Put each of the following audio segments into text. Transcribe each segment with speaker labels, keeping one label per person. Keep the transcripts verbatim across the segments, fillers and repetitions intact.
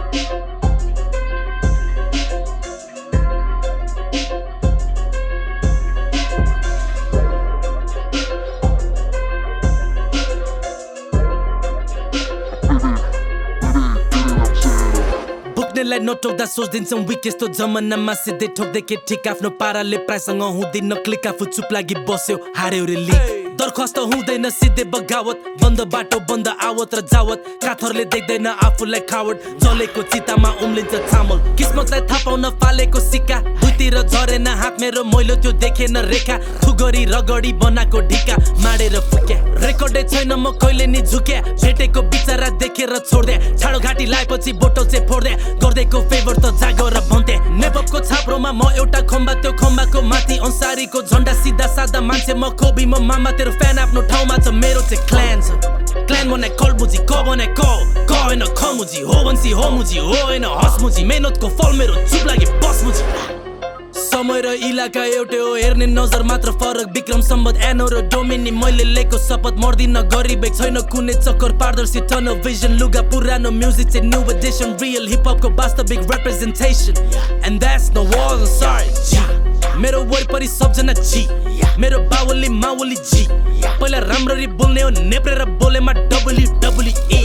Speaker 1: बोक्नेलाई नटोक्दा सोच्दिन्छौँ week यस्तो जमानामा सिधै ठोक्दै के ठिक आफ्नो पाराले प्रायसँग हुँदैन क्लिक आफू चुप लागि बस्यो हार्यो रे लिक दरखास्त हुँदैन सिधै बगावत बन्द बाटो बन्द आवत र जावत काथरले देख्दैन आफूलाई खावट जलेको चितामा उम्लिन्छ चामल किस्मतलाई थाहा पाउन फालेको सिक्का दुईतिर झरेन हात मेरो मैलो त्यो देखेन रेखा थुगरी रगडी बनाएको ढिका माडेर फुक्या रेकर्डै छैन म कहिले नि झुक्या भेटेको बिचारा देखेर छोड्दे छाडो घाटी लाएपछि बोटल चाहिँ फोड्दे गर्दैको फेभर त जागो र भन्थे नेपको छाप्रोमा म एउटा खम्बा त्यो खम्बाको माथि अन्सारीको झन्डा सिधा सादा मान्छे म खोबी म मामा तेरो फ्यान आफ्नो ठाउँमा छ मेरो चाहिँ क्ल्यान छ क्ल्यान बनाए कलमुजी क बनाए क क होइन खमुजी हो भन्सी हो मुजी हो होइन हसमुजी मेहनतको फल मेरो चुप लागि बसमुजी समय र इलाका एउटै हो हेर्ने नजर मात्र फरक विक्रम सम्बत एनो र डोमिनी मैले लिएको शपथ मर्दिन गरिबेक छैन कुनै चक्कर पारदर्शी टन भिजन लुगा पुरानो म्युजिक चाहिँ न्यू एडिसन रियल हिपहपको वास्तविक रिप्रेजेन्टेसन एन्ड द्याट्स नो वाज सरी मेरो वरिपरि सबजना जी मेरो बावली मावली जी पहिला राम्ररी बोल्ने हो नेप्रेर बोलेमा W W E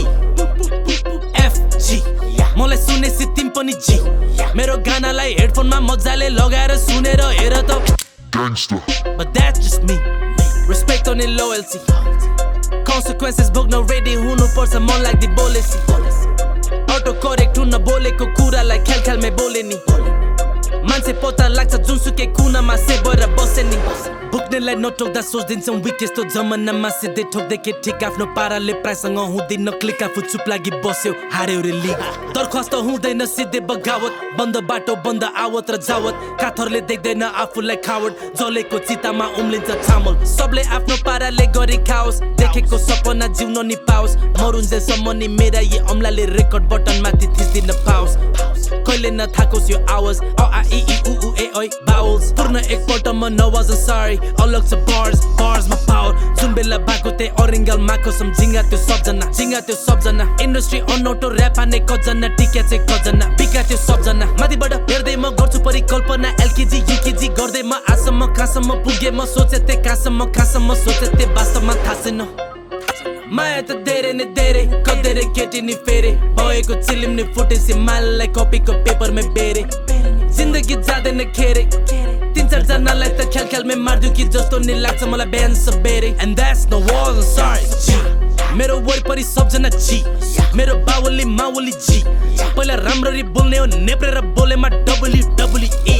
Speaker 1: F G मलाई सुनेसी तिम पनि जी मेरो गानालाई हेडफोनमा मजाले लगाएर सुनेर हेर त
Speaker 2: Gangster.
Speaker 1: But that's just me Respect on loyalty Consequences भोग्न रेडी हुनुपर्छ मन लाग्दै बोलेसी अटो करेक्ट हुन बोलेको कुरालाई ख्याल ख्यालमै बोले नि मान्छे पत्ता लाग्छ जुनसुकै कुनामा सेभएर बसे नि बोक्नेलाई नटोक्दा सोच्दिन्छौँ विक यस्तो जमानामा सिधै ठोक्दै के ठिक आफ्नो पाराले प्रायसँग हुँदैन क्लिक आफू चुप लागि बस्यो हार्यो रे लिक दरखास्त हुँदैन सिधै बगावत बन्द बाटो बन्द आवत र जावत काथरले देख्दैन आफूलाई खावट जलेको चितामा उम्लिन्छ चामल सबले आफ्नो पाराले गरी खाओस् देखेको सपना जिउन नि पाओस् मरुन्जेलसम्म नि मेरा यी अम्लाले रेकर्ड बटन माथि थिच्दिन पाओस् कहिले नथाकोस् यो आवाज अ आ इ ई उ उ ए ऐ बाउल्स पूर्ण एकपल्ट म नवाजन सरी अलग छ बार्स बार्समा पावर जुन बेला भएको त्यही अरिङ्गल माको सम्झिङ्गा त्यो सबजना झिङ्गा त्यो सबजना इन्डस्ट्री अनौठो ऱ्याप हान्ने कजना टिका चाहिँ कजना बिका त्यो सबजना माथिबाट हेर्दै म गर्छु परिकल्पना एलकेजी युकेजी गर्दै म आसम्म कहाँसम्म पुगे म सोचे त्यही कहाँसम्म कहाँसम्म सोचे त्यही वास्तवमा थाहा छैन माया त धेरै नै धेरै कदेरे केटी नि फेरे भएको चिलिम नि फुटेसी माललाई कपीको पेपरमै बेरे जिन्दगी जाँदैन खेरे तीन चार जनालाई त ख्याल ख्यालमै मार्दियो कि जस्तो नि लाग्छ मलाई बिहान सबेरे एन्ड द्याट्स नो वाज सरी मेरो वरिपरि सबजना जी मेरो बावली मावली जी पहिला राम्ररी बोल्ने हो नेप्रेर बोलेमा W W E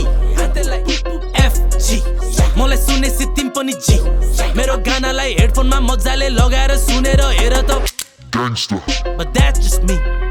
Speaker 1: F G मलाई सुनेसी तिम पनि जी मेरो गानालाई हेडफोनमा मजाले लगाएर सुनेर हेर त
Speaker 2: Gangster.
Speaker 1: But that's just me